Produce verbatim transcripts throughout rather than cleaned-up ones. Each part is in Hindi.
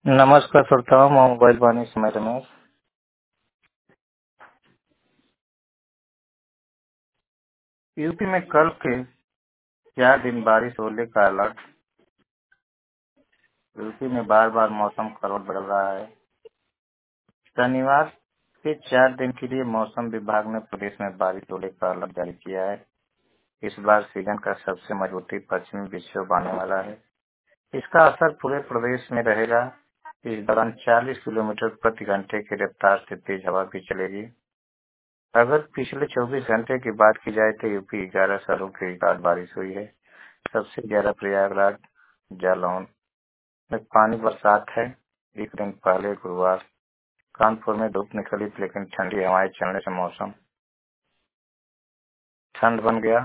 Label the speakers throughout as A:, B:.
A: नमस्कार श्रोताओं, मैं मोबाइल वाणी समय रमेश। यूपी में कल के चार दिन बारिश होने का अलर्ट। यूपी में बार बार मौसम करवट बदल रहा है। शनिवार के चार दिन के लिए मौसम विभाग ने प्रदेश में बारिश होने का अलर्ट जारी किया है। इस बार सीजन का सबसे मजबूती पश्चिमी विक्षोभ आने वाला है। इसका असर पूरे प्रदेश में रहेगा। इस दौरान चालीस किलोमीटर प्रति घंटे की रफ्तार से तेज हवा भी चलेगी। अगर पिछले चौबीस घंटे की बात की जाए तो यूपी ग्यारह शहरों के रिकॉर्ड बारिश हुई है। सबसे ज्यादा प्रयागराज जालौन में पानी बरसात है। एक दिन पहले गुरुवार कानपुर में धूप निकली, लेकिन ठंडी हवाएं चलने से मौसम ठंड बन गया।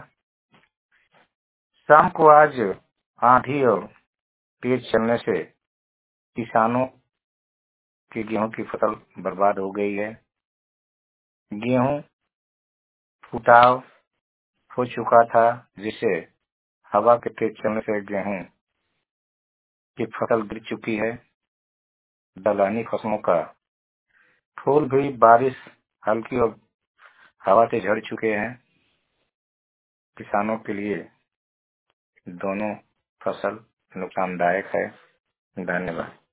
A: शाम को आज आंधी और तेज चलने से किसानों की गेहूं की फसल बर्बाद हो गई है। गेहूं फुटाव हो चुका था, जिससे हवा के तेज चलने से गेहूं की फसल गिर चुकी है। दलहनी फसलों का फूल भी बारिश हल्की और हवा से झड़ चुके हैं। किसानों के लिए दोनों फसल नुकसानदायक है। धन्यवाद।